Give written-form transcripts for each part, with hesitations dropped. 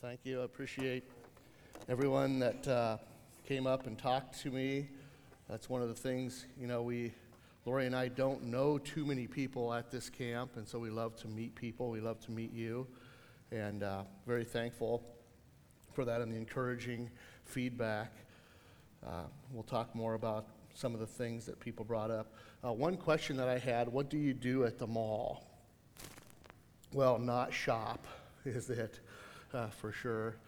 Thank you. I appreciate everyone that came up and talked to me. That's one of the things, Lori and I don't know too many people at this camp, and so we love to meet people. We love to meet you, and very thankful for that and the encouraging feedback. We'll talk more about some of the things that people brought up. One question that I had, what do you do at the mall? Well, not shop, is it, for sure.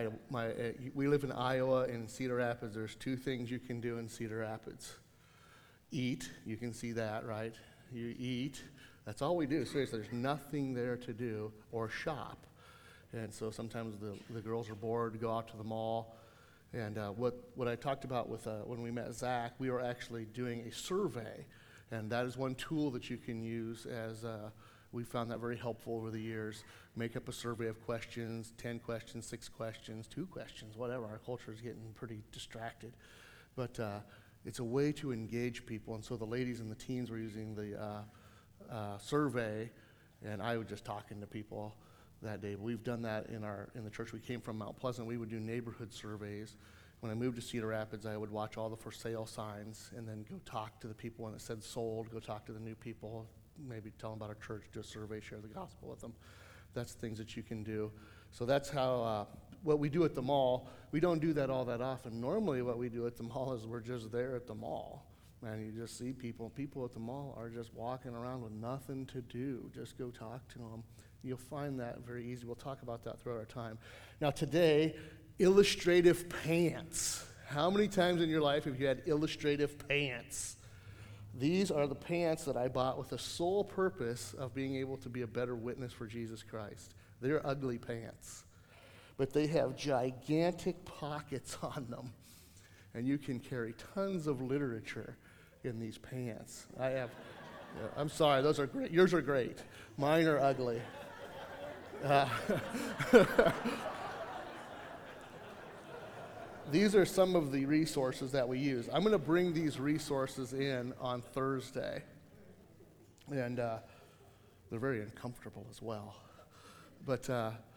We live in Iowa, in Cedar Rapids. There's two things you can do in Cedar Rapids. Eat, you can see that, right? You eat, that's all we do. Seriously, there's nothing there to do, or shop. And so sometimes the girls are bored to go out to the mall. And what I talked about with when we met Zach, we were actually doing a survey. And that is one tool that you can use as we found that very helpful over the years. Make up a survey of questions, 10 questions, 6 questions, 2 questions, whatever. Our culture is getting pretty distracted. But it's a way to engage people. And so the ladies and the teens were using the survey, and I was just talking to people that day. We've done that in the church. We came from Mount Pleasant. We would do neighborhood surveys. When I moved to Cedar Rapids, I would watch all the for sale signs and then go talk to the people when it said sold, go talk to the new people, maybe tell them about our church, do a survey, share the gospel with them. That's things that you can do. So that's how, what we do at the mall. We don't do that all that often. Normally what we do at the mall is we're just there at the mall. And you just see people. People at the mall are just walking around with nothing to do. Just go talk to them. You'll find that very easy. We'll talk about that throughout our time. Now today, illustrative pants. How many times in your life have you had illustrative pants? These are the pants that I bought with the sole purpose of being able to be a better witness for Jesus Christ. They're ugly pants, but they have gigantic pockets on them, and you can carry tons of literature in these pants. I'm sorry, those are great. Yours are great. Mine are ugly. These are some of the resources that we use. I'm going to bring these resources in on Thursday, and they're very uncomfortable as well. But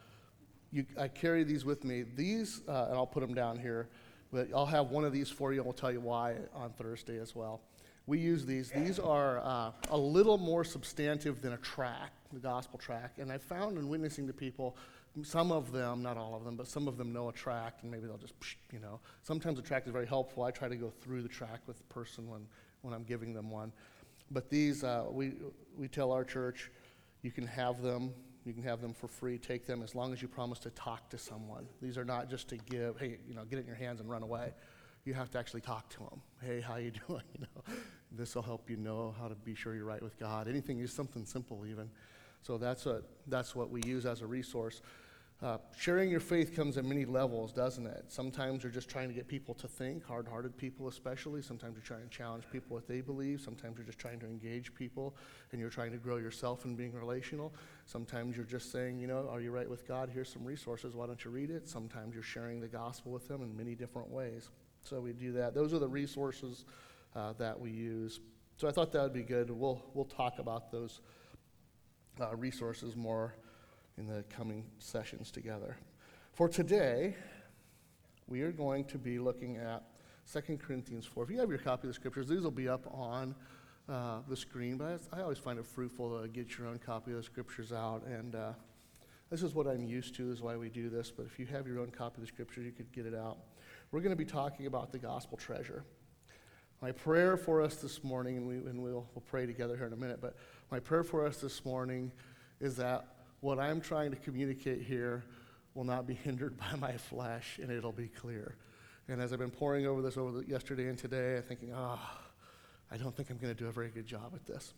I carry these with me. These, and I'll put them down here, but I'll have one of these for you, and we'll tell you why on Thursday as well. We use these. These are a little more substantive than a tract, the gospel tract, and I found in witnessing to people, some of them, not all of them, but some of them know a tract, and maybe they'll just, Sometimes a tract is very helpful. I try to go through the tract with the person when I'm giving them one. But these, we tell our church, you can have them for free. Take them as long as you promise to talk to someone. These are not just to give, hey, get it in your hands and run away. You have to actually talk to them. Hey, how you doing? This will help you know how to be sure you're right with God. Anything is something simple even. So that's what we use as a resource. Sharing your faith comes at many levels, doesn't it? Sometimes you're just trying to get people to think, hard-hearted people especially. Sometimes you're trying to challenge people what they believe. Sometimes you're just trying to engage people, and you're trying to grow yourself in being relational. Sometimes you're just saying, are you right with God? Here's some resources. Why don't you read it? Sometimes you're sharing the gospel with them in many different ways. So we do that. Those are the resources that we use. So I thought that would be good. We'll talk about those resources more in the coming sessions together. For today, we are going to be looking at 2 Corinthians 4. If you have your copy of the scriptures, these will be up on the screen, but I always find it fruitful to get your own copy of the scriptures out, and this is what I'm used to, is why we do this, but if you have your own copy of the scripture, you could get it out. We're going to be talking about the gospel treasure. My prayer for us this morning, and we'll pray together here in a minute, but my prayer for us this morning is that what I'm trying to communicate here will not be hindered by my flesh, and it'll be clear. And as I've been poring over this yesterday and today, I'm thinking, I don't think I'm going to do a very good job at this.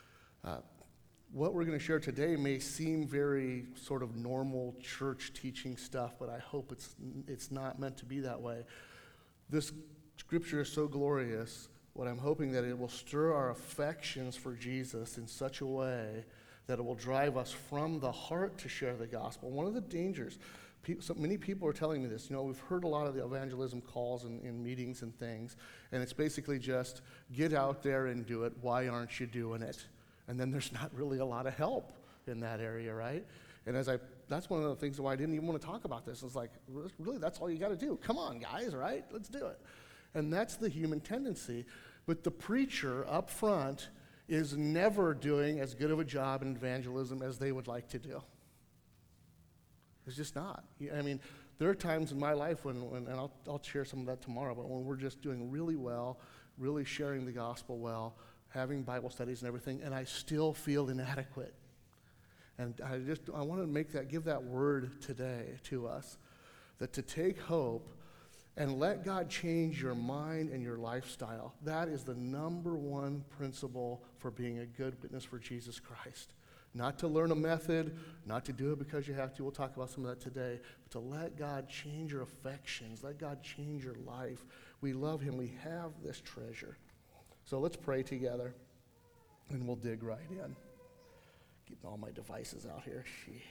What we're going to share today may seem very sort of normal church teaching stuff, but I hope it's not meant to be that way. This scripture is so glorious. What I'm hoping that it will stir our affections for Jesus in such a way that it will drive us from the heart to share the gospel. One of the dangers, so many people are telling me this, we've heard a lot of the evangelism calls in meetings and things, and it's basically just, get out there and do it. Why aren't you doing it? And then there's not really a lot of help in that area, right? And that's one of the things why I didn't even want to talk about this. It's like, really, that's all you got to do. Come on, guys, right? Let's do it. And that's the human tendency. But the preacher up front is never doing as good of a job in evangelism as they would like to do. It's just not. I mean, there are times in my life when and I'll share some of that tomorrow, but when we're just doing really well, really sharing the gospel well, having Bible studies and everything, and I still feel inadequate. And I want to give that word today to us, that to take hope and let God change your mind and your lifestyle. That is the number one principle for being a good witness for Jesus Christ. Not to learn a method, not to do it because you have to. We'll talk about some of that today. But to let God change your affections, let God change your life. We love him. We have this treasure. So let's pray together, and we'll dig right in. Getting all my devices out here.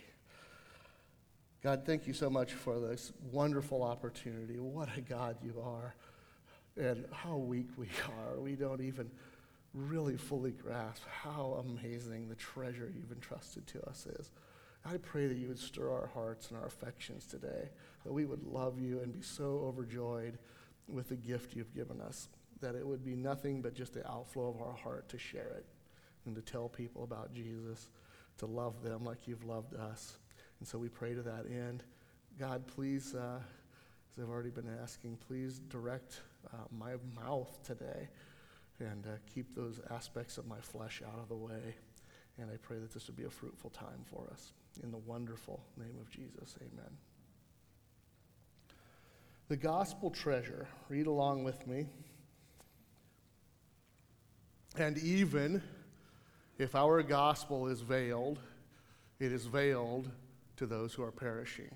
God, thank you so much for this wonderful opportunity. What a God you are, and how weak we are. We don't even really fully grasp how amazing the treasure you've entrusted to us is. I pray that you would stir our hearts and our affections today, that we would love you and be so overjoyed with the gift you've given us, that it would be nothing but just the outflow of our heart to share it and to tell people about Jesus, to love them like you've loved us. And so we pray to that end. God, please, as I've already been asking, please direct my mouth today and keep those aspects of my flesh out of the way. And I pray that this would be a fruitful time for us. In the wonderful name of Jesus, amen. The gospel treasure. Read along with me. And even if our gospel is veiled, it is veiled to those who are perishing.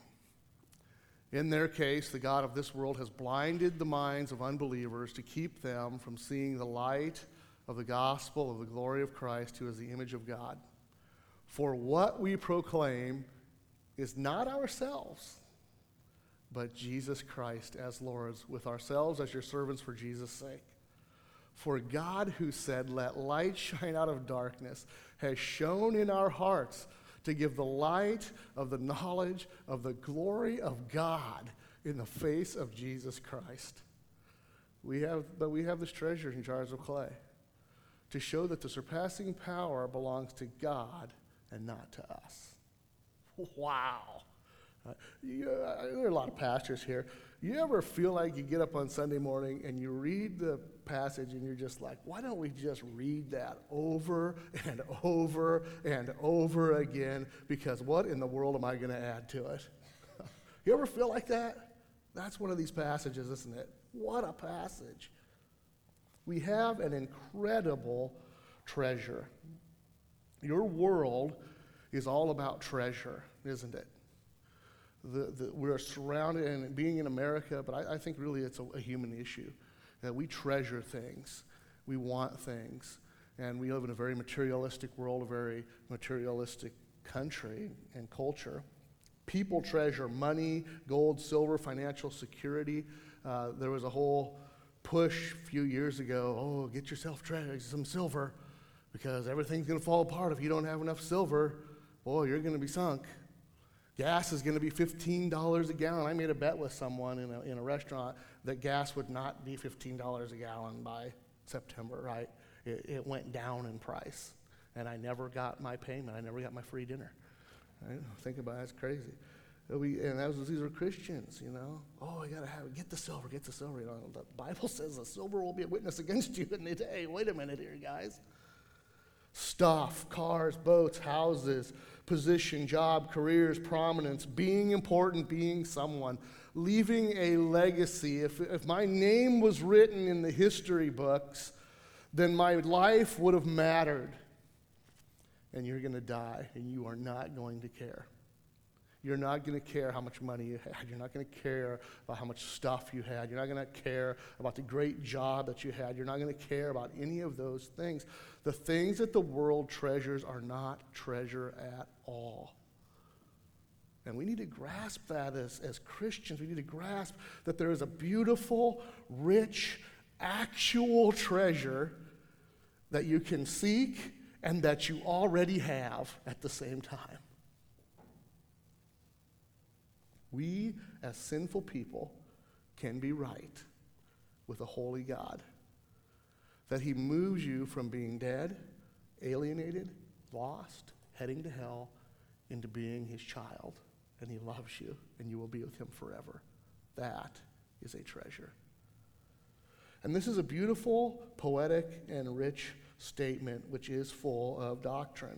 In their case, the God of this world has blinded the minds of unbelievers to keep them from seeing the light of the gospel of the glory of Christ, who is the image of God. For what we proclaim is not ourselves, but Jesus Christ as Lord, with ourselves as your servants for Jesus' sake. For God, who said, "Let light shine out of darkness," has shone in our hearts to give the light of the knowledge of the glory of God in the face of Jesus Christ. We have this treasure in jars of clay to show that the surpassing power belongs to God and not to us. Wow. There are a lot of pastors here. You ever feel like you get up on Sunday morning and you read the passage and you're just like, why don't we just read that over and over and over again? Because what in the world am I going to add to it? You ever feel like that? That's one of these passages, isn't it? What a passage. We have an incredible treasure. Your world is all about treasure, isn't it? We're surrounded, and being in America, but I think really it's a human issue, that we treasure things, we want things, and we live in a very materialistic world, a very materialistic country and culture. People treasure money, gold, silver, financial security. There was a whole push a few years ago, get yourself some silver, because everything's going to fall apart if you don't have enough silver. Boy, you're going to be sunk. Gas is going to be $15 a gallon. I made a bet with someone in a restaurant that gas would not be $15 a gallon by September, right? It went down in price, and I never got my payment. I never got my free dinner. Right? Think about it, that's crazy. These are Christians, you know. I got to get the silver. You know, the Bible says the silver will be a witness against you in the day. Wait a minute here, guys. Stuff, cars, boats, houses, position, job, careers, prominence, being important, being someone, leaving a legacy. If my name was written in the history books, then my life would have mattered. And you're going to die, and you are not going to care. You're not going to care how much money you had. You're not going to care about how much stuff you had. You're not going to care about the great job that you had. You're not going to care about any of those things. The things that the world treasures are not treasure at all. And we need to grasp that as Christians. We need to grasp that there is a beautiful, rich, actual treasure that you can seek and that you already have at the same time. We, as sinful people, can be right with a holy God. That he moves you from being dead, alienated, lost, heading to hell, into being his child. And he loves you, and you will be with him forever. That is a treasure. And this is a beautiful, poetic, and rich statement, which is full of doctrine.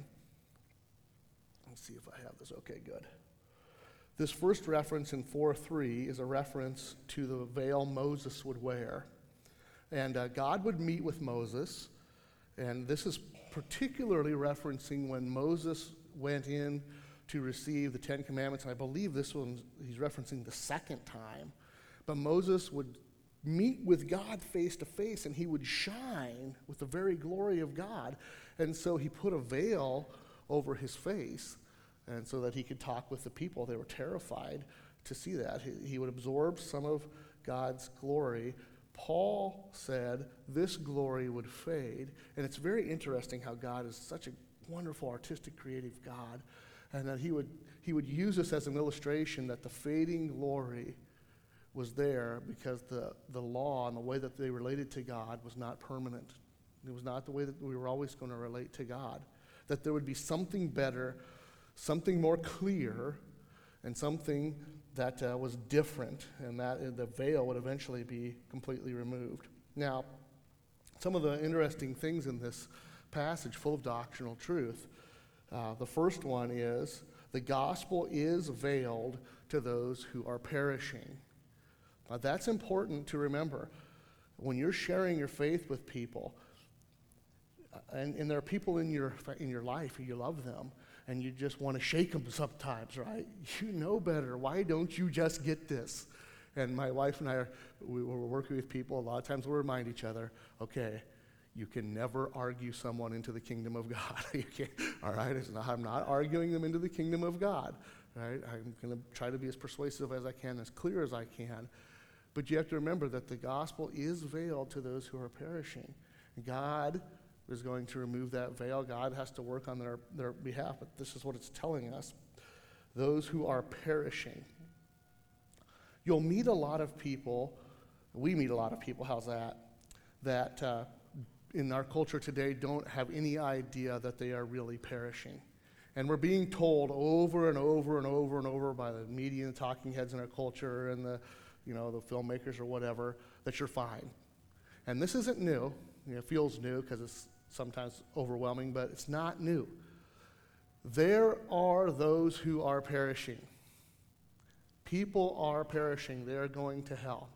Let's see if I have this. Okay, good. This first reference in 4:3 is a reference to the veil Moses would wear. And God would meet with Moses, and this is particularly referencing when Moses went in to receive the Ten Commandments, and I believe this one he's referencing the second time. But Moses would meet with God face to face, and he would shine with the very glory of God. And so he put a veil over his face, and so that he could talk with the people. They were terrified to see that. He would absorb some of God's glory. Paul said this glory would fade, and it's very interesting how God is such a wonderful, artistic, creative God, and that he would use this as an illustration that the fading glory was there because the law and the way that they related to God was not permanent. It was not the way that we were always going to relate to God. That there would be something better, something more clear, and something that was different, and that the veil would eventually be completely removed. Now, some of the interesting things in this passage, full of doctrinal truth. The first one is, the gospel is veiled to those who are perishing. Now, that's important to remember. When you're sharing your faith with people, and there are people in your life, you love them, and you just want to shake them sometimes, right? You know better. Why don't you just get this? And my wife and I, we're working with people. A lot of times we'll remind each other, okay, you can never argue someone into the kingdom of God. You can't, all right? I'm not arguing them into the kingdom of God, right? I'm going to try to be as persuasive as I can, as clear as I can. But you have to remember that the gospel is veiled to those who are perishing. God is going to remove that veil. God has to work on their behalf, but this is what it's telling us. Those who are perishing. You'll meet a lot of people, we meet a lot of people, how's that? That in our culture today don't have any idea that they are really perishing. And we're being told over and over and over and over by the media and talking heads in our culture and the filmmakers or whatever, that you're fine. And this isn't new. It feels new because it's sometimes overwhelming, but it's not new. There are those who are perishing. People are perishing. They are going to hell.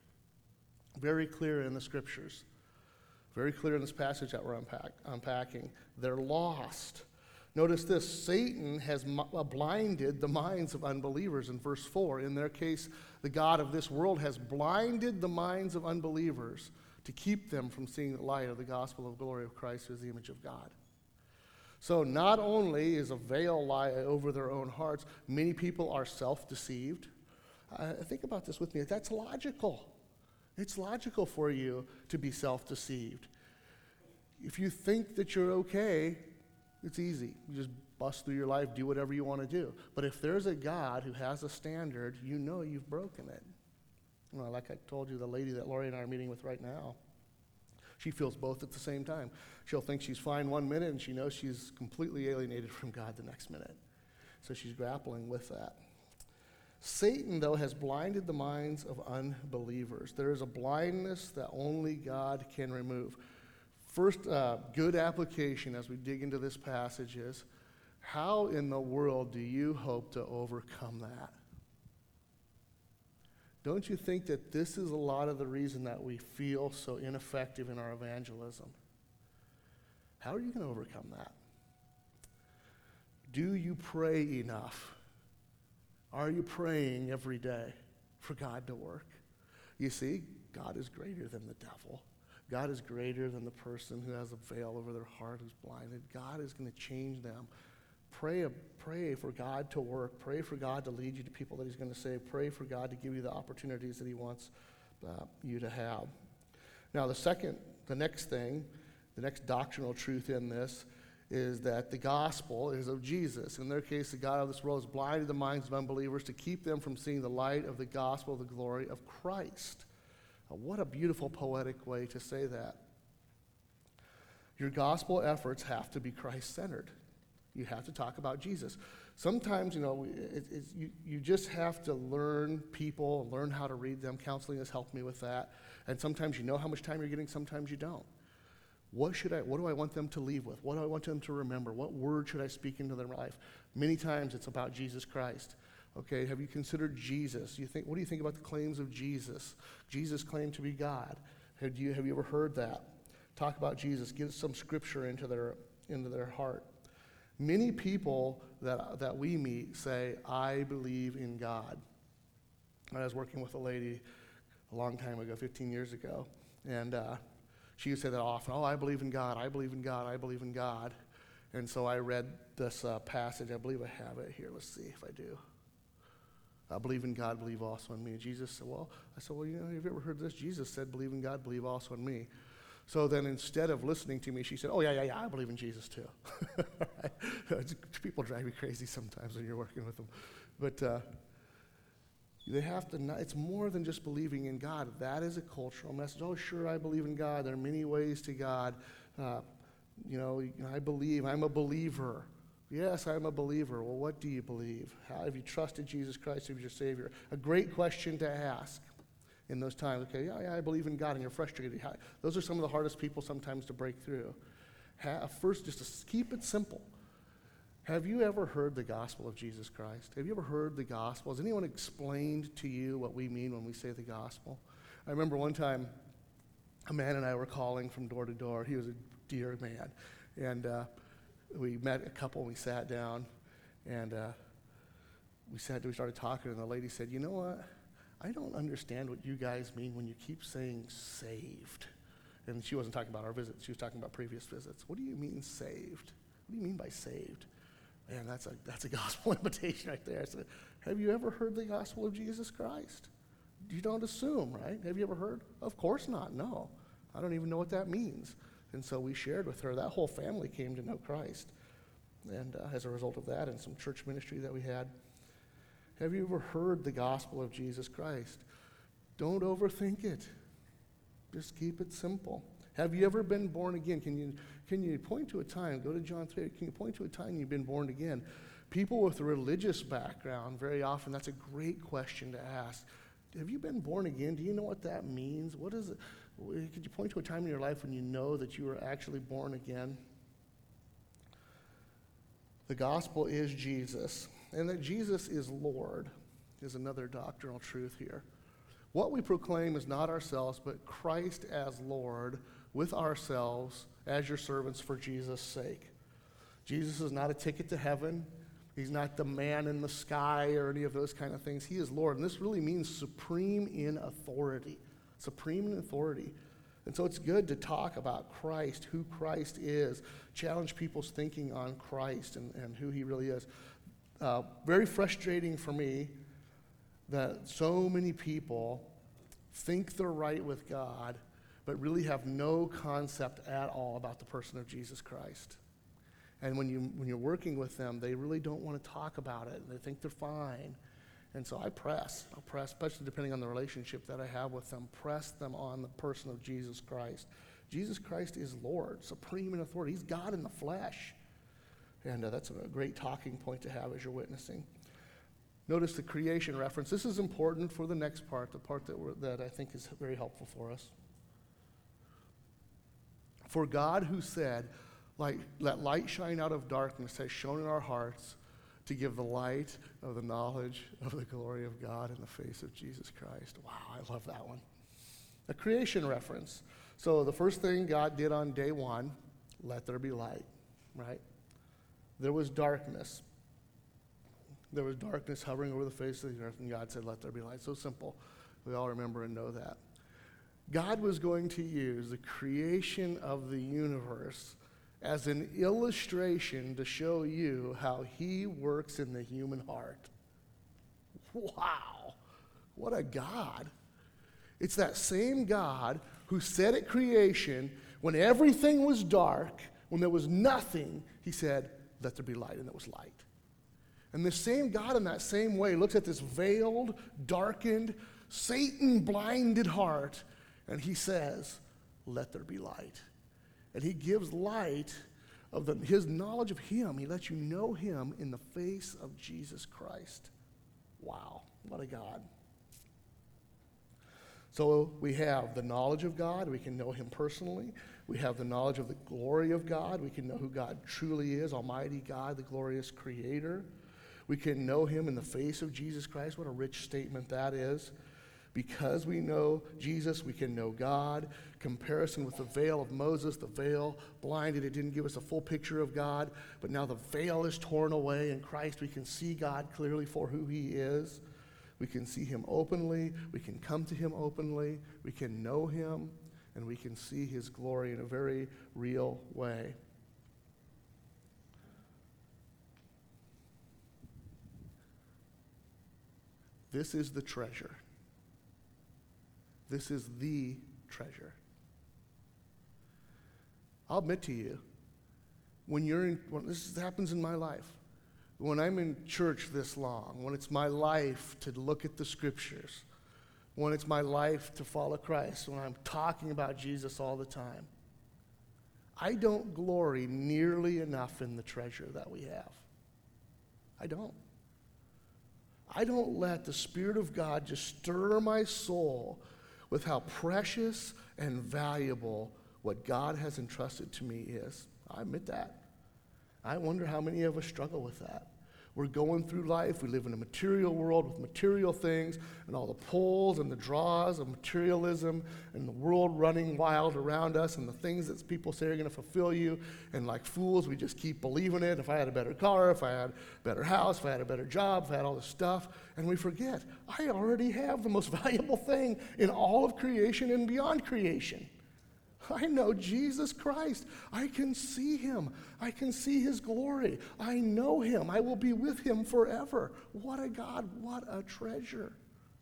Very clear in the scriptures. Very clear in this passage that we're unpacking. They're lost. Notice this, Satan has blinded the minds of unbelievers in verse 4. In their case, the god of this world has blinded the minds of unbelievers to keep them from seeing the light of the gospel of glory of Christ, who is the image of God. So not only is a veil lie over their own hearts, many people are self-deceived. Think about this with me. That's logical. It's logical for you to be self-deceived. If you think that you're okay, it's easy. You just bust through your life, do whatever you want to do. But if there's a God who has a standard, you know you've broken it. Like I told you, the lady that Lori and I are meeting with right now, she feels both at the same time. She'll think she's fine one minute, and she knows she's completely alienated from God the next minute. So she's grappling with that. Satan, though, has blinded the minds of unbelievers. There is a blindness that only God can remove. First, good application as we dig into this passage is, how in the world do you hope to overcome that? Don't you think that this is a lot of the reason that we feel so ineffective in our evangelism? How are you going to overcome that? Do you pray enough? Are you praying every day for God to work? You see, God is greater than the devil. God is greater than the person who has a veil over their heart, who's blinded. God is going to change them. Pray for God to work. Pray for God to lead you to people that he's going to save. Pray for God to give you the opportunities that he wants you to have. Now, the next doctrinal truth in this is that the gospel is of Jesus. In their case, the God of this world has blinded the minds of unbelievers to keep them from seeing the light of the gospel of the glory of Christ. What a beautiful poetic way to say that. Your gospel efforts have to be Christ-centered. You have to talk about Jesus. Sometimes, you just have to learn people, learn how to read them. Counseling has helped me with that. And sometimes you know how much time you're getting, sometimes you don't. What do I want them to leave with? What do I want them to remember? What word should I speak into their life? Many times it's about Jesus Christ. Okay, have you considered Jesus? What do you think about the claims of Jesus? Jesus claimed to be God. Have you ever heard that? Talk about Jesus. Get some scripture into their heart. Many people that we meet say, I believe in God. I was working with a lady a long time ago, 15 years ago, and she would say that often, I believe in God, I believe in God, I believe in God. And so I read this passage. I believe I have it here. Let's see if I do. I believe in God, believe also in me. Jesus said, have you ever heard this? Jesus said, believe in God, believe also in me. So then instead of listening to me, she said, yeah, I believe in Jesus too. People drive me crazy sometimes when you're working with them. But they have to, it's more than just believing in God. That is a cultural message. Oh, sure, I believe in God. There are many ways to God. I believe, I'm a believer. Yes, I'm a believer. Well, what do you believe? How have you trusted Jesus Christ as your Savior? A great question to ask in those times. Okay, yeah, I believe in God, and you're frustrated. Those are some of the hardest people sometimes to break through. First, just to keep it simple. Have you ever heard the gospel of Jesus Christ? Have you ever heard the gospel? Has anyone explained to you what we mean when we say the gospel? I remember one time a man and I were calling from door to door. He was a dear man. And we met a couple and we sat down and we started talking, and the lady said, you know what? I don't understand what you guys mean when you keep saying saved. And she wasn't talking about our visits. She was talking about previous visits. What do you mean saved? What do you mean by saved? Man, that's a gospel invitation right there. I said, have you ever heard the gospel of Jesus Christ? You don't assume, right? Have you ever heard? Of course not, no. I don't even know what that means. And so we shared with her. That whole family came to know Christ. And as a result of that and some church ministry that we had. Have you ever heard the gospel of Jesus Christ? Don't overthink it. Just keep it simple. Have you ever been born again? Can you point to a time? Go to John 3. Can you point to a time you've been born again? People with a religious background, very often, that's a great question to ask. Have you been born again? Do you know what that means? What is it? Could you point to a time in your life when you know that you were actually born again? The gospel is Jesus, and that Jesus is Lord is another doctrinal truth here. What we proclaim is not ourselves, but Christ as Lord with ourselves as your servants for Jesus' sake. Jesus is not a ticket to heaven. He's not the man in the sky or any of those kind of things. He is Lord, and this really means supreme in authority. Supreme in authority. And so it's good to talk about Christ, who Christ is, challenge people's thinking on Christ and who he really is. Very frustrating for me that so many people think they're right with God, but really have no concept at all about the person of Jesus Christ. And when you're working with them, they really don't want to talk about it. They think they're fine. And so I'll press, especially depending on the relationship that I have with them, press them on the person of Jesus Christ. Jesus Christ is Lord, supreme in authority. He's God in the flesh. And that's a great talking point to have as you're witnessing. Notice the creation reference. This is important for the next part, the part that I think is very helpful for us. For God who said, let light shine out of darkness, has shone in our hearts to give the light of the knowledge of the glory of God in the face of Jesus Christ. Wow, I love that one. A creation reference. So the first thing God did on day one, let there be light, right? There was darkness. There was darkness hovering over the face of the earth, and God said, let there be light. So simple. We all remember and know that. God was going to use the creation of the universe as an illustration to show you how he works in the human heart. Wow, what a God. It's that same God who said at creation, when everything was dark, When there was nothing, he said, let there be light, and there was light. And the same God in that same way looks at this veiled, darkened, Satan-blinded heart, and he says, let there be light. And he gives light of his knowledge of him. He lets you know him in the face of Jesus Christ. Wow, what a God. So we have the knowledge of God. We can know him personally. We have the knowledge of the glory of God. We can know who God truly is, Almighty God, the glorious Creator. We can know him in the face of Jesus Christ. What a rich statement that is. Because we know Jesus, we can know God. Comparison with the veil of Moses, the veil blinded, it didn't give us a full picture of God, but now the veil is torn away. In Christ, we can see God clearly for who he is. We can see him openly. We can come to him openly. We can know him, and we can see his glory in a very real way. This is the treasure. This is the treasure. I'll admit to you, when this happens in my life, when I'm in church this long, when it's my life to look at the scriptures, when it's my life to follow Christ, when I'm talking about Jesus all the time, I don't glory nearly enough in the treasure that we have. I don't. I don't let the Spirit of God just stir my soul with how precious and valuable what God has entrusted to me is. I admit that. I wonder how many of us struggle with that. We're going through life. We live in a material world with material things and all the pulls and the draws of materialism and the world running wild around us and the things that people say are going to fulfill you. And like fools, we just keep believing it. If I had a better car, if I had a better house, if I had a better job, if I had all this stuff. And we forget, I already have the most valuable thing in all of creation and beyond creation. I know Jesus Christ. I can see him. I can see his glory. I know him. I will be with him forever. What a God. What a treasure.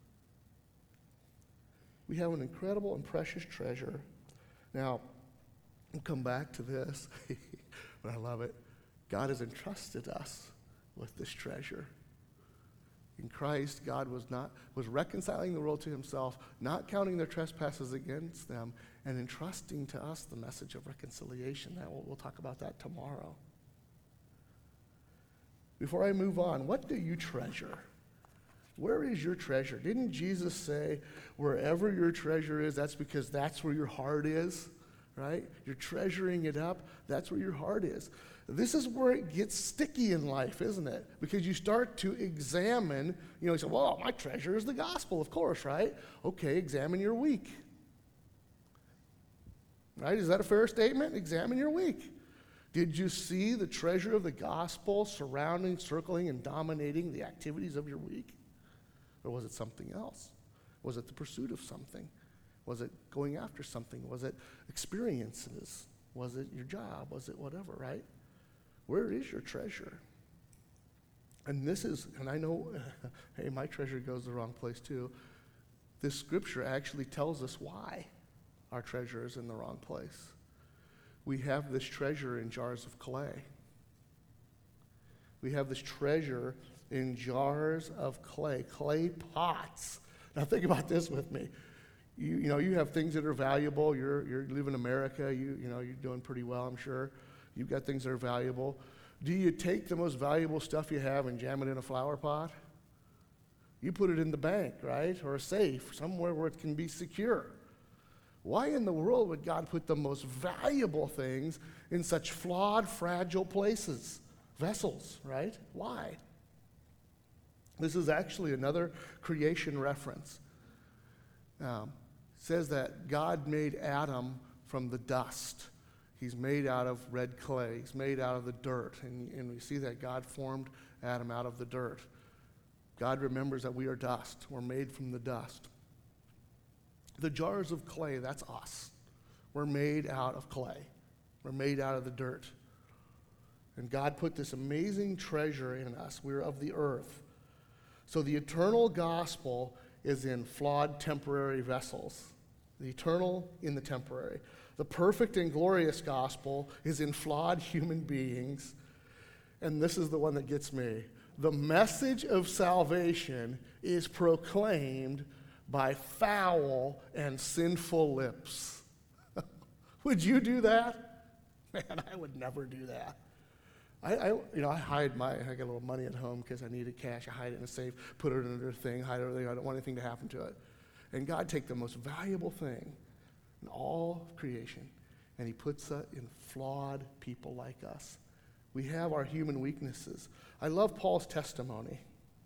We have an incredible and precious treasure. Now, we'll come back to this, but I love it. God has entrusted us with this treasure. In Christ, God was reconciling the world to himself, not counting their trespasses against them, and entrusting to us the message of reconciliation. We'll talk about that tomorrow. Before I move on, what do you treasure? Where is your treasure? Didn't Jesus say, wherever your treasure is, that's because that's where your heart is, right? You're treasuring it up. That's where your heart is. This is where it gets sticky in life, isn't it? Because you start to examine, you say, well, my treasure is the gospel, of course, right? Okay, examine your week. Right? Is that a fair statement? Examine your week. Did you see the treasure of the gospel surrounding, circling, and dominating the activities of your week? Or was it something else? Was it the pursuit of something? Was it going after something? Was it experiences? Was it your job? Was it whatever, right? Where is your treasure? And I know, hey, my treasure goes the wrong place too. This scripture actually tells us why our treasure is in the wrong place. We have this treasure in jars of clay. We have this treasure in jars of clay pots. Now think about this with me. You have things that are valuable. You live in America. You're doing pretty well, I'm sure. You've got things that are valuable. Do you take the most valuable stuff you have and jam it in a flower pot? You put it in the bank, right? Or a safe, somewhere where it can be secure. Why in the world would God put the most valuable things in such flawed, fragile places? Vessels, right? Why? This is actually another creation reference. Says that God made Adam from the dust. He's made out of red clay. He's made out of the dirt. And we see that God formed Adam out of the dirt. God remembers that we are dust. We're made from the dust. The jars of clay, that's us. We're made out of clay. We're made out of the dirt. And God put this amazing treasure in us. We're of the earth. So the eternal gospel is in flawed temporary vessels. The eternal in the temporary. The perfect and glorious gospel is in flawed human beings. And this is the one that gets me. The message of salvation is proclaimed by foul and sinful lips. Would you do that? Man, I would never do that. I hide I got a little money at home because I needed cash. I hide it in a safe, put it in a thing, hide everything. I don't want anything to happen to it. And God take the most valuable thing in all of creation, and he puts it in flawed people like us. We have our human weaknesses. I love Paul's testimony.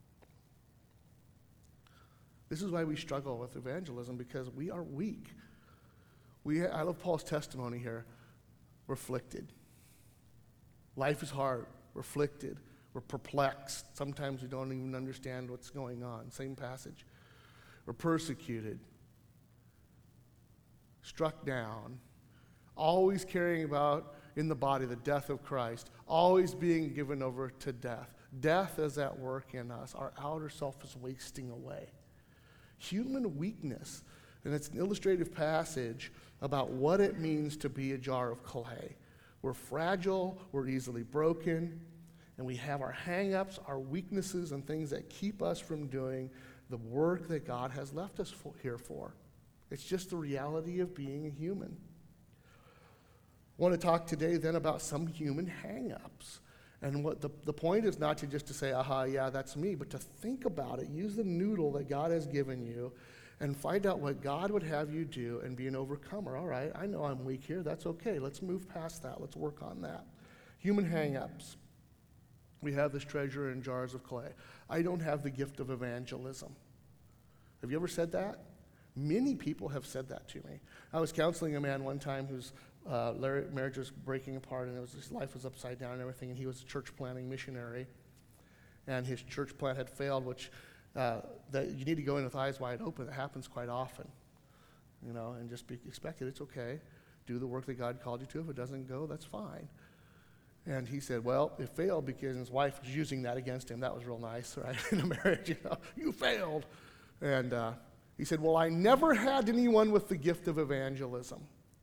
This is why we struggle with evangelism, because we are weak. I love Paul's testimony here. We're afflicted. Life is hard. We're afflicted. We're perplexed. Sometimes we don't even understand what's going on. Same passage. We're persecuted, struck down, always carrying about in the body the death of Christ, always being given over to death. Death is at work in us. Our outer self is wasting away. Human weakness, and it's an illustrative passage about what it means to be a jar of clay. We're fragile, we're easily broken, and we have our hang-ups, our weaknesses, and things that keep us from doing the work that God has left us here for. It's just the reality of being a human. I want to talk today then about some human hang-ups. And what the point is not to say, aha, yeah, that's me, but to think about it. Use the noodle that God has given you and find out what God would have you do and be an overcomer. All right, I know I'm weak here. That's okay. Let's move past that. Let's work on that. Human hang-ups. We have this treasure in jars of clay. I don't have the gift of evangelism. Have you ever said that? Many people have said that to me. I was counseling a man one time whose marriage was breaking apart, and his life was upside down and everything, and he was a church planting missionary. And his church plant had failed, which that you need to go in with eyes wide open. It happens quite often, and just be expected. It's okay. Do the work that God called you to. If it doesn't go, that's fine. And he said, well, it failed because his wife was using that against him. That was real nice, right? In a marriage, you failed. And he said, well, I never had anyone with the gift of evangelism.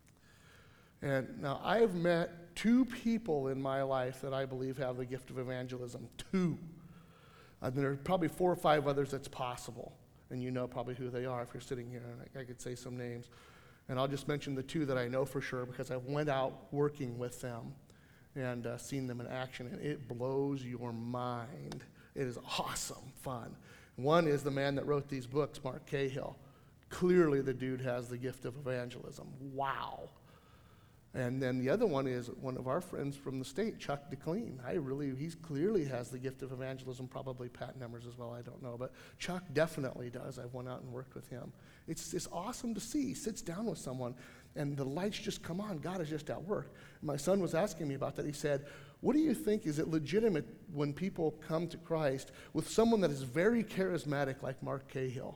And now I have met 2 people in my life that I believe have the gift of evangelism. 2. And there are probably 4 or 5 others that's possible. And you know probably who they are if you're sitting here. And I could say some names. And I'll just mention the 2 that I know for sure because I went out working with them and seen them in action, and it blows your mind. It is awesome fun. One is the man that wrote these books, Mark Cahill. Clearly the dude has the gift of evangelism. Wow. And then the other one is one of our friends from the state, Chuck DeClean. He clearly has the gift of evangelism, probably Pat Nemmers as well, I don't know. But Chuck definitely does. I've went out and worked with him. It's awesome to see. He sits down with someone, and the lights just come on. God is just at work. My son was asking me about that. He said, what do you think, is it legitimate when people come to Christ with someone that is very charismatic like Mark Cahill?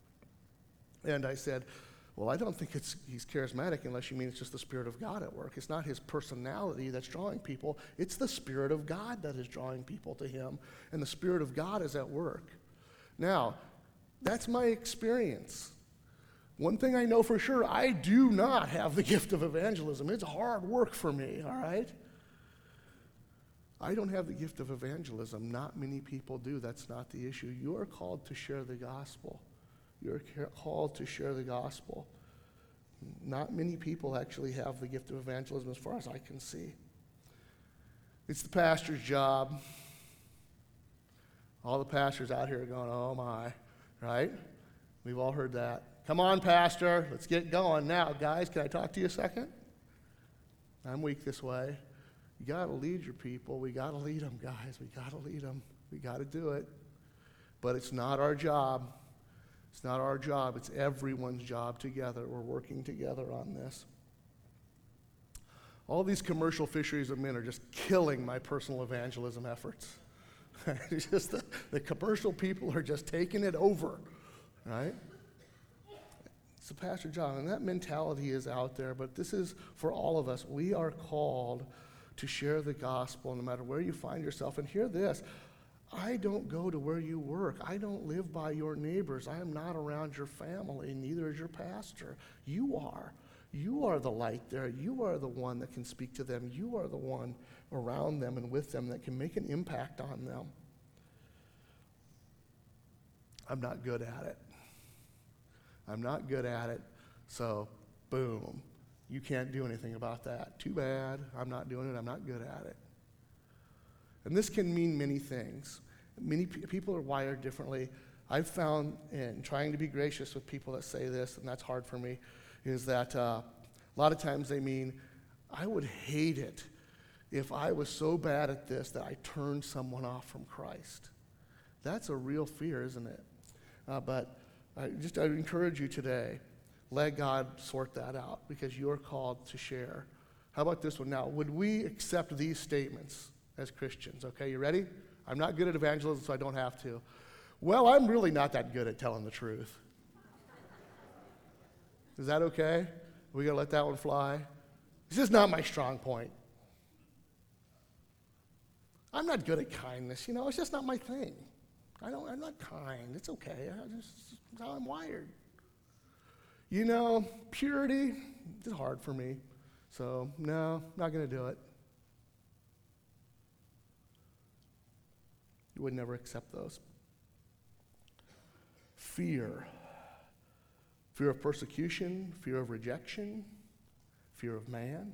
And I said, well, I don't think he's charismatic unless you mean it's just the Spirit of God at work. It's not his personality that's drawing people. It's the Spirit of God that is drawing people to him, and the Spirit of God is at work. Now, that's my experience. One thing I know for sure, I do not have the gift of evangelism. It's hard work for me, all right? I don't have the gift of evangelism. Not many people do. That's not the issue. You are called to share the gospel. You're called to share the gospel. Not many people actually have the gift of evangelism as far as I can see. It's the pastor's job. All the pastors out here are going, oh my, right? We've all heard that. Come on, pastor, let's get going. Now, guys, can I talk to you a second? I'm weak this way. You got to lead your people. We got to lead them, guys. We got to lead them. We got to do it. But it's not our job. It's not our job. It's everyone's job together. We're working together on this. All these commercial fisheries of men are just killing my personal evangelism efforts. It's just the commercial people are just taking it over, right? It's the pastor's job, and that mentality is out there, but this is for all of us. We are called to share the gospel no matter where you find yourself. And hear this, I don't go to where you work. I don't live by your neighbors. I am not around your family, neither is your pastor. You are. You are the light there. You are the one that can speak to them. You are the one around them and with them that can make an impact on them. I'm not good at it. I'm not good at it, so boom. You can't do anything about that. Too bad. I'm not doing it. I'm not good at it. And this can mean many things. Many people are wired differently. I've found in trying to be gracious with people that say this, and that's hard for me, is that a lot of times they mean, I would hate it if I was so bad at this that I turned someone off from Christ. That's a real fear, isn't it? But I encourage you today, let God sort that out because you're called to share. How about this one now? Would we accept these statements as Christians? Okay, you ready? I'm not good at evangelism, so I don't have to. Well, I'm really not that good at telling the truth. Is that okay? Are we going to let that one fly? This is not my strong point. I'm not good at kindness. It's just not my thing. I'm not kind. It's okay. That's how I'm wired. Purity is hard for me. So, no, not going to do it. You would never accept those. Fear of persecution, fear of rejection, fear of man.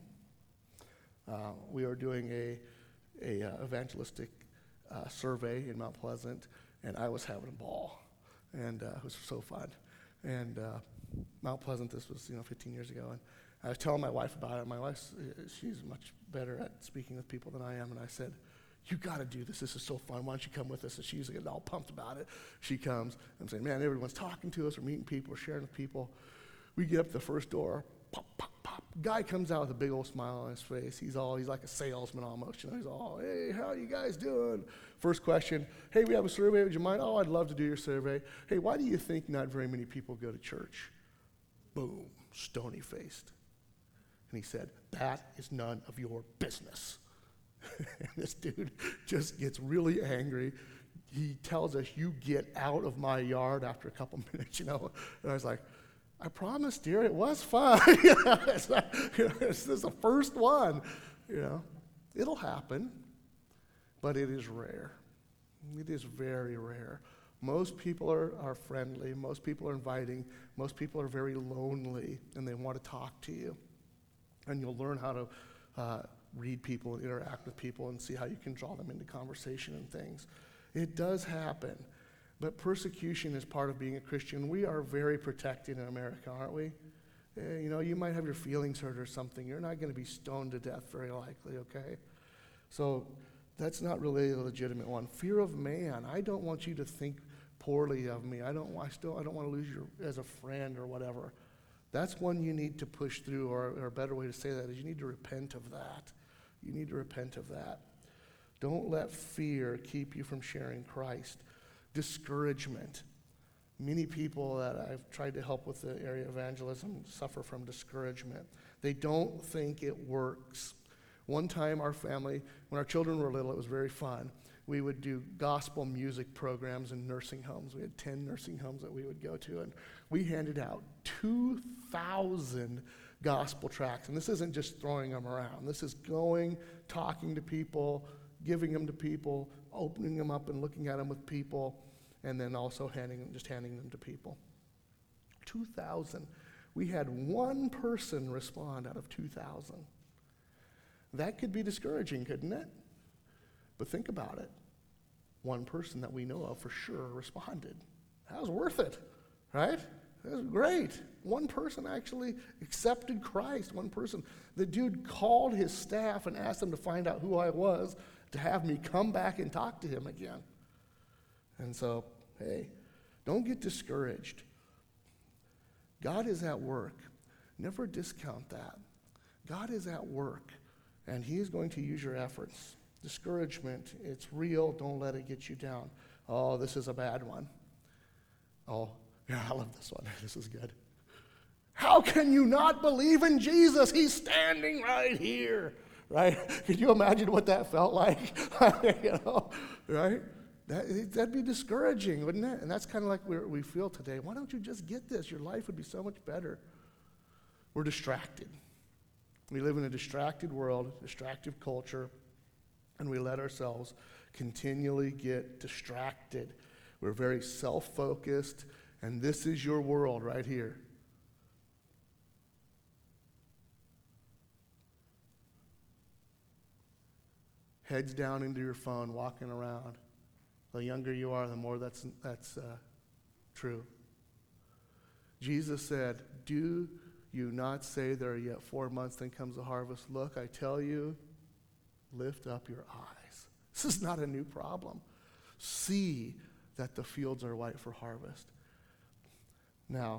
We are doing a evangelistic survey in Mount Pleasant, and I was having a ball, and it was so fun. And Mount Pleasant, this was 15 years ago, and I was telling my wife about it. My wife, she's much better at speaking with people than I am, and I said, you got to do this. This is so fun. Why don't you come with us? And she's getting all pumped about it. She comes. I'm saying, man, everyone's talking to us. We're meeting people. We're sharing with people. We get up to the first door. Pop, pop, pop. Guy comes out with a big old smile on his face. He's like a salesman almost. He's all, hey, how are you guys doing? First question, hey, we have a survey. Would you mind? Oh, I'd love to do your survey. Hey, why do you think not very many people go to church? Boom, stony-faced. And he said, that is none of your business. And this dude just gets really angry. He tells us, you get out of my yard after a couple minutes, And I was like, I promise, dear, it was fun. This is the first one. It'll happen, but it is rare. It is very rare. Most people are friendly. Most people are inviting. Most people are very lonely, and they want to talk to you. And you'll learn how to read people and interact with people and see how you can draw them into conversation and things. It does happen, but persecution is part of being a Christian. We are very protected in America, aren't we? You might have your feelings hurt or something. You're not going to be stoned to death very likely, okay? So that's not really a legitimate one. Fear of man. I don't want you to think poorly of me. I don't want to lose you as a friend or whatever. That's one you need to push through, or a better way to say that is you need to repent of that. You need to repent of that. Don't let fear keep you from sharing Christ. Discouragement. Many people that I've tried to help with the area of evangelism suffer from discouragement. They don't think it works. One time our family, when our children were little, it was very fun. We would do gospel music programs in nursing homes. We had 10 nursing homes that we would go to, and we handed out 2,000 gospel tracts. And this isn't just throwing them around. This is going, talking to people, giving them to people, opening them up and looking at them with people, and then also handing them to people. 2,000. We had one person respond out of 2,000. That could be discouraging, couldn't it? But think about it. One person that we know of for sure responded. That was worth it, right? That was great. One person actually accepted Christ. One person. The dude called his staff and asked them to find out who I was to have me come back and talk to him again. And so, hey, don't get discouraged. God is at work. Never discount that. God is at work, and he is going to use your efforts. Discouragement, it's real. Don't let it get you down. Oh, this is a bad one. Oh, yeah, I love this one. This is good. How can you not believe in Jesus? He's standing right here, right? Could you imagine what that felt like? Right? That'd be discouraging, wouldn't it? And that's kind of like we feel today. Why don't you just get this? Your life would be so much better. We're distracted. We live in a distracted world, distracted culture, and we let ourselves continually get distracted. We're very self-focused, and this is your world right here. Heads down into your phone, walking around. The younger you are, the more that's true. Jesus said, do you not say there are yet 4 months, then comes the harvest? Look, I tell you, lift up your eyes. This is not a new problem. See that the fields are white for harvest. Now,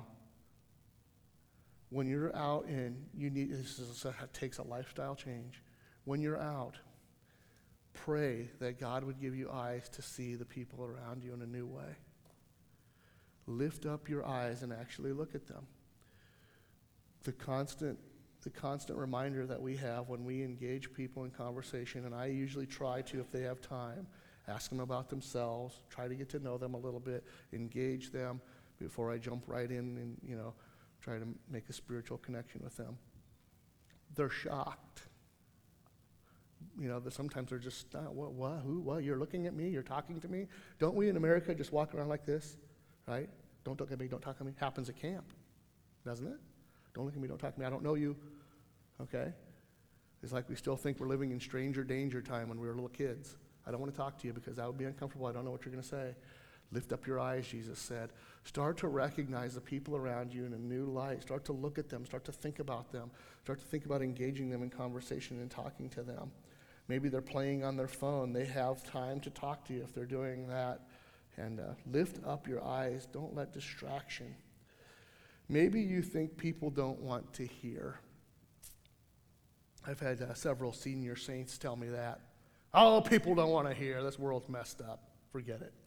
when you're out and it takes a lifestyle change. When you're out, pray that God would give you eyes to see the people around you in a new way. Lift up your eyes and actually look at them. The constant reminder that we have when we engage people in conversation, and I usually try to, if they have time, ask them about themselves, try to get to know them a little bit, engage them before I jump right in and, try to make a spiritual connection with them. They're shocked. Sometimes they're just, what, who, what, you're looking at me, you're talking to me? Don't we in America just walk around like this, right? Don't look at me, don't talk to me. Happens at camp, doesn't it? Don't look at me, don't talk to me, I don't know you, okay? It's like we still think we're living in stranger danger time when we were little kids. I don't want to talk to you because that would be uncomfortable, I don't know what you're going to say. Lift up your eyes, Jesus said. Start to recognize the people around you in a new light. Start to look at them, start to think about them, start to think about engaging them in conversation and talking to them. Maybe they're playing on their phone. They have time to talk to you if they're doing that. And lift up your eyes. Don't let distraction. Maybe you think people don't want to hear. I've had several senior saints tell me that. Oh, people don't want to hear. This world's messed up. Forget it.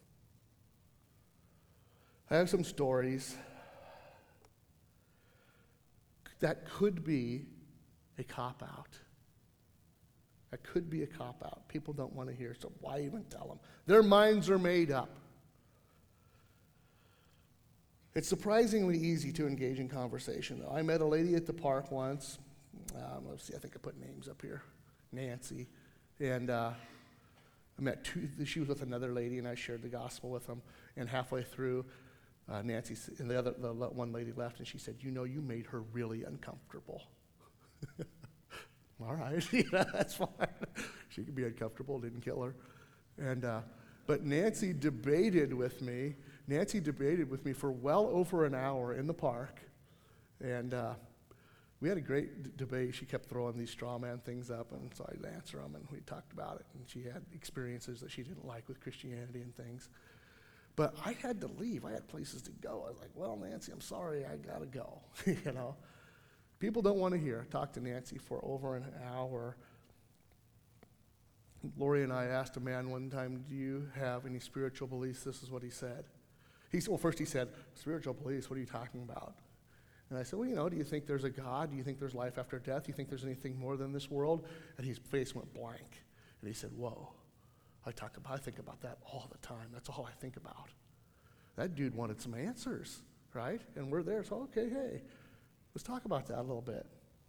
I have some stories that could be a cop-out. That could be a cop-out. People don't want to hear, so why even tell them? Their minds are made up. It's surprisingly easy to engage in conversation, though. I met a lady at the park once. Let's see, I think I put names up here. Nancy. And I met she was with another lady, and I shared the gospel with them. And halfway through, Nancy and the one lady left, and she said, you made her really uncomfortable. All right, that's fine. She could be uncomfortable, didn't kill her. And but Nancy debated with me for well over an hour in the park. And we had a great debate. She kept throwing these straw man things up, and so I'd answer them, and we talked about it. And she had experiences that she didn't like with Christianity and things. But I had to leave. I had places to go. I was like, well, Nancy, I'm sorry, I got to go, People don't want to hear. I talked to Nancy for over an hour. Lori and I asked a man one time, do you have any spiritual beliefs? This is what he said. First he said, spiritual beliefs, what are you talking about? And I said, well, do you think there's a God? Do you think there's life after death? Do you think there's anything more than this world? And his face went blank. And he said, whoa, I think about that all the time. That's all I think about. That dude wanted some answers, right? And we're there, so okay, hey. Let's talk about that a little bit.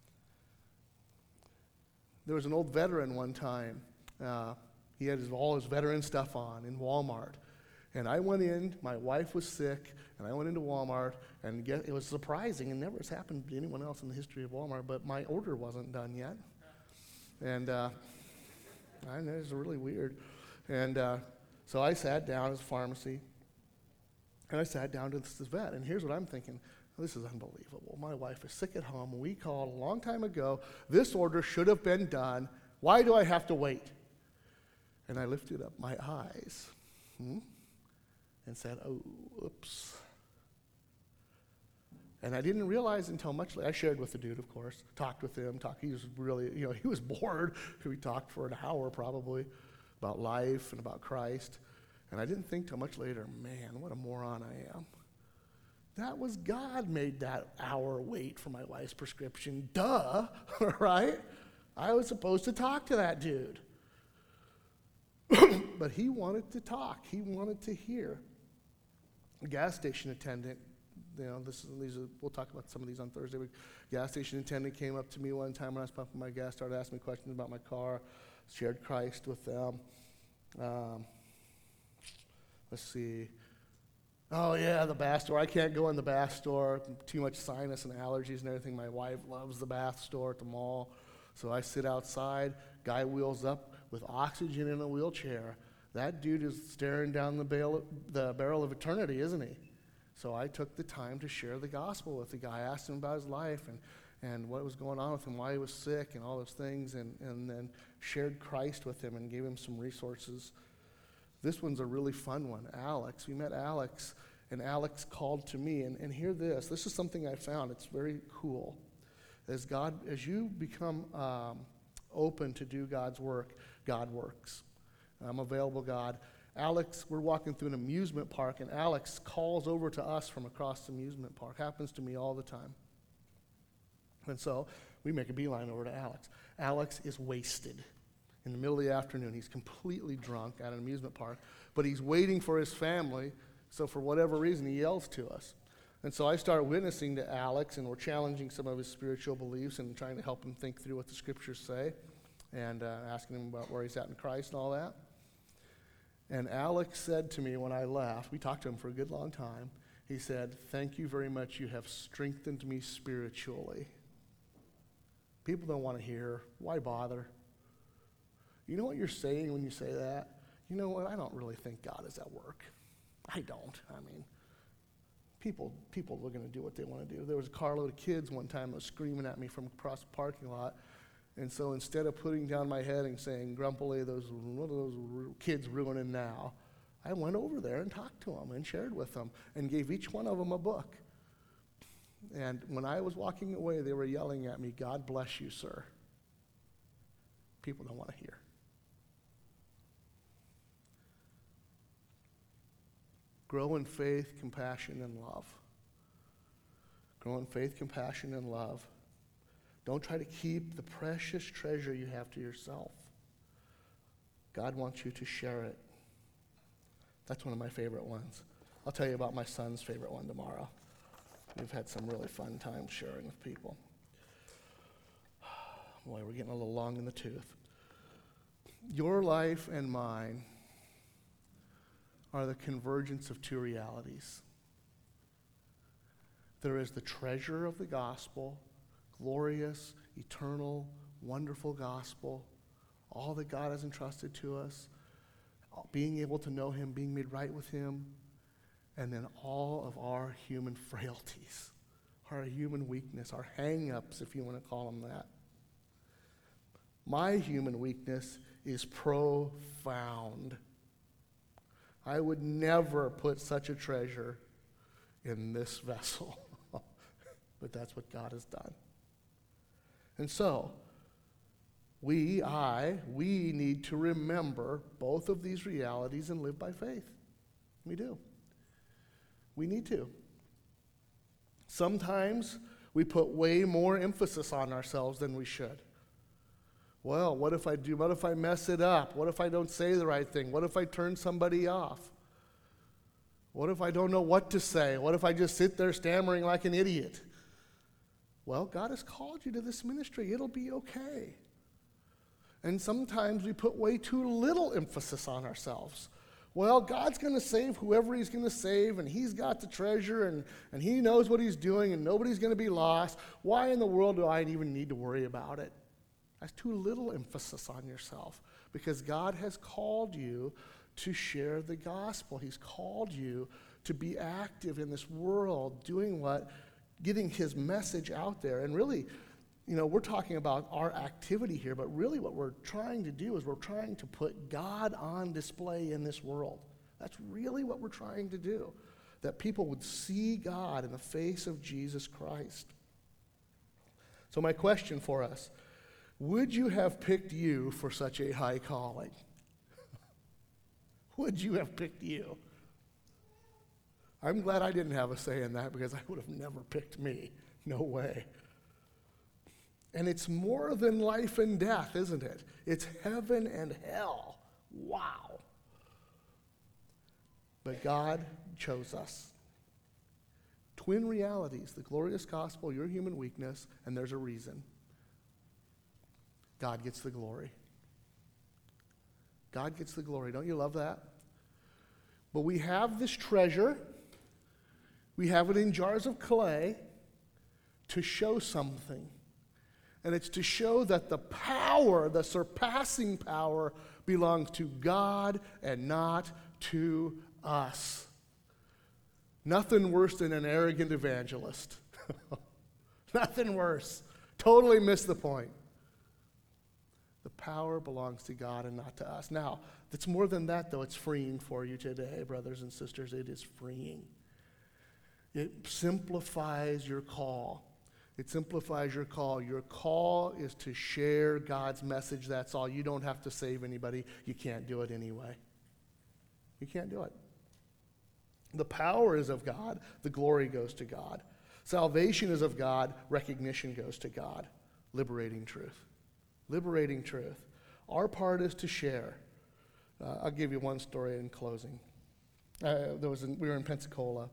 There was an old veteran one time. He had all his veteran stuff on in Walmart. And I went in, my wife was sick, and I went into Walmart, and it was surprising, and never has happened to anyone else in the history of Walmart, but my order wasn't done yet. And I know, it's really weird. And so I sat down at the pharmacy, and I sat down to this vet, and here's what I'm thinking. This is unbelievable. My wife is sick at home. We called a long time ago. This order should have been done. Why do I have to wait? And I lifted up my eyes and said, oh, oops. And I didn't realize until much later. I shared with the dude, of course, talked with him. He was really, he was bored. We talked for an hour probably about life and about Christ. And I didn't think till much later, man, what a moron I am. That was God made that hour wait for my wife's prescription. Duh, right? I was supposed to talk to that dude. But he wanted to talk. He wanted to hear. A gas station attendant, we'll talk about some of these on Thursday. Gas station attendant came up to me one time when I was pumping my gas, started asking me questions about my car, shared Christ with them. Let's see. Oh, yeah, the bath store. I can't go in the bath store. Too much sinus and allergies and everything. My wife loves the bath store at the mall. So I sit outside. Guy wheels up with oxygen in a wheelchair. That dude is staring down the barrel of eternity, isn't he? So I took the time to share the gospel with the guy. I asked him about his life and what was going on with him, why he was sick and all those things, and then shared Christ with him and gave him some resources. This one's a really fun one. Alex. We met Alex, and Alex called to me. And hear this. This is something I found. It's very cool. As you become open to do God's work, God works. I'm available, God. Alex, we're walking through an amusement park, and Alex calls over to us from across the amusement park. Happens to me all the time. And so we make a beeline over to Alex. Alex is wasted. In the middle of the afternoon, he's completely drunk at an amusement park, but he's waiting for his family, so for whatever reason, he yells to us. And so I start witnessing to Alex, and we're challenging some of his spiritual beliefs and trying to help him think through what the scriptures say, and asking him about where he's at in Christ and all that. And Alex said to me when I left, we talked to him for a good long time, he said, "Thank you very much, you have strengthened me spiritually." People don't want to hear. Why bother? You know what you're saying when you say that? You know what? I don't really think God is at work. I don't. I mean, people are going to do what they want to do. There was a carload of kids one time that was screaming at me from across the parking lot. And so instead of putting down my head and saying, grumpily, what are those kids ruining now? I went over there and talked to them and shared with them and gave each one of them a book. And when I was walking away, they were yelling at me, "God bless you, sir." People don't want to hear. Grow in faith, compassion, and love. Grow in faith, compassion, and love. Don't try to keep the precious treasure you have to yourself. God wants you to share it. That's one of my favorite ones. I'll tell you about my son's favorite one tomorrow. We've had some really fun times sharing with people. Boy, we're getting a little long in the tooth. Your life and mine are the convergence of two realities. There is the treasure of the gospel, glorious, eternal, wonderful gospel, all that God has entrusted to us, being able to know him, being made right with him, and then all of our human frailties, our human weakness, our hang-ups, if you want to call them that. My human weakness is profound. I would never put such a treasure in this vessel, but that's what God has done. And so, we need to remember both of these realities and live by faith. We do. We need to. Sometimes we put way more emphasis on ourselves than we should. Well, what if I do? What if I mess it up? What if I don't say the right thing? What if I turn somebody off? What if I don't know what to say? What if I just sit there stammering like an idiot? Well, God has called you to this ministry. It'll be okay. And sometimes we put way too little emphasis on ourselves. Well, God's going to save whoever he's going to save, and he's got the treasure, and he knows what he's doing, and nobody's going to be lost. Why in the world do I even need to worry about it? That's too little emphasis on yourself, because God has called you to share the gospel. He's called you to be active in this world, getting his message out there. And really, we're talking about our activity here, but really what we're trying to do is we're trying to put God on display in this world. That's really what we're trying to do, that people would see God in the face of Jesus Christ. So my question for us, would you have picked you for such a high calling? Would you have picked you? I'm glad I didn't have a say in that, because I would have never picked me. No way. And it's more than life and death, isn't it? It's heaven and hell. Wow. But God chose us. Twin realities, the glorious gospel, your human weakness, and there's a reason. God gets the glory. God gets the glory. Don't you love that? But we have this treasure. We have it in jars of clay to show something. And it's to show that the power, the surpassing power, belongs to God and not to us. Nothing worse than an arrogant evangelist. Nothing worse. Totally missed the point. The power belongs to God and not to us. Now, it's more than that, though. It's freeing for you today, brothers and sisters. It is freeing. It simplifies your call. It simplifies your call. Your call is to share God's message. That's all. You don't have to save anybody. You can't do it anyway. You can't do it. The power is of God. The glory goes to God. Salvation is of God. Recognition goes to God. Liberating truth. Liberating truth. Our part is to share. I'll give you one story in closing. We were in Pensacola,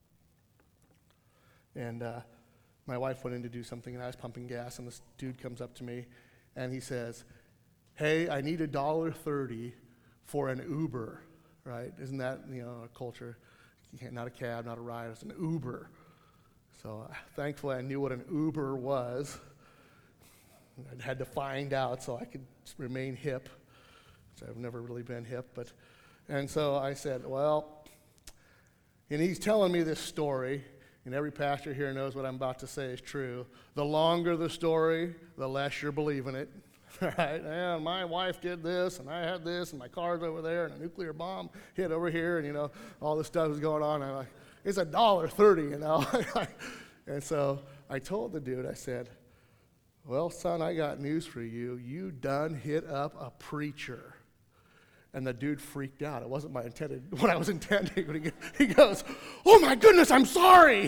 and my wife went in to do something, and I was pumping gas, and this dude comes up to me, and he says, "Hey, I need $1.30 for an Uber," right? Isn't that, our culture? Not a cab, not a ride, it's an Uber. So thankfully I knew what an Uber was. I had to find out so I could remain hip. So I've never really been hip, and so I said, well, and he's telling me this story, and every pastor here knows what I'm about to say is true. The longer the story, the less you're believing it. Right? And my wife did this, and I had this, and my car's over there, and a nuclear bomb hit over here, and all this stuff is going on. I'm like, it's $1.30, And so I told the dude, I said, well, son, I got news for you. You done hit up a preacher. And the dude freaked out. It wasn't what I was intending. But he goes, oh my goodness, I'm sorry.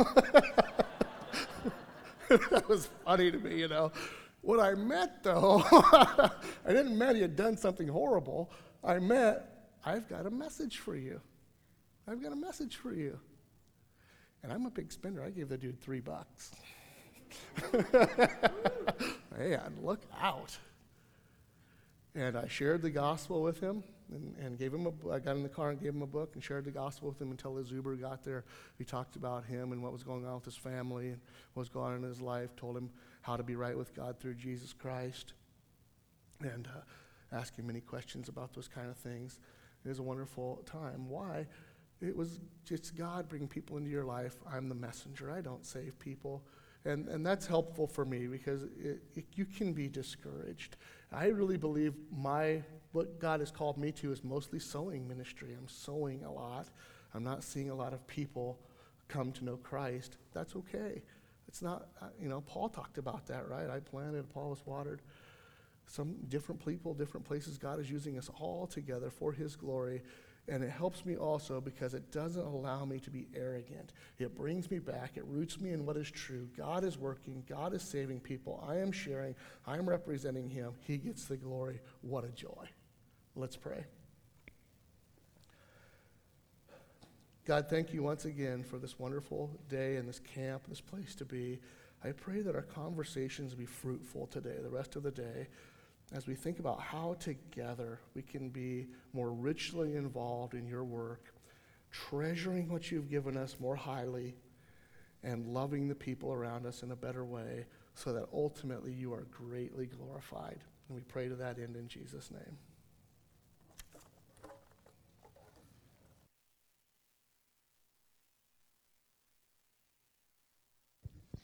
That was funny to me, What I meant, though, I didn't mean he had done something horrible. I meant, I've got a message for you. I've got a message for you. And I'm a big spender. I gave the dude $3. Man, look out. And I shared the gospel with him and gave him I got in the car and gave him a book and shared the gospel with him until his Uber got there. We talked about him and what was going on with his family and what was going on in his life, told him how to be right with God through Jesus Christ, and asked him many questions about those kind of things. It was a wonderful time. Why? It was just God bringing people into your life. I'm the messenger. I don't save people. And that's helpful for me because you can be discouraged. I really believe what God has called me to is mostly sowing ministry. I'm sowing a lot. I'm not seeing a lot of people come to know Christ. That's okay. It's not, Paul talked about that, right? I planted, Apollos watered. Some different people, different places. God is using us all together for his glory. And it helps me also because it doesn't allow me to be arrogant. It brings me back. It roots me in what is true. God is working. God is saving people. I am sharing. I am representing him. He gets the glory. What a joy. Let's pray. God, thank you once again for this wonderful day and this camp, this place to be. I pray that our conversations be fruitful today, the rest of the day, as we think about how together we can be more richly involved in your work, treasuring what you've given us more highly, and loving the people around us in a better way so that ultimately you are greatly glorified. And we pray to that end in Jesus' name.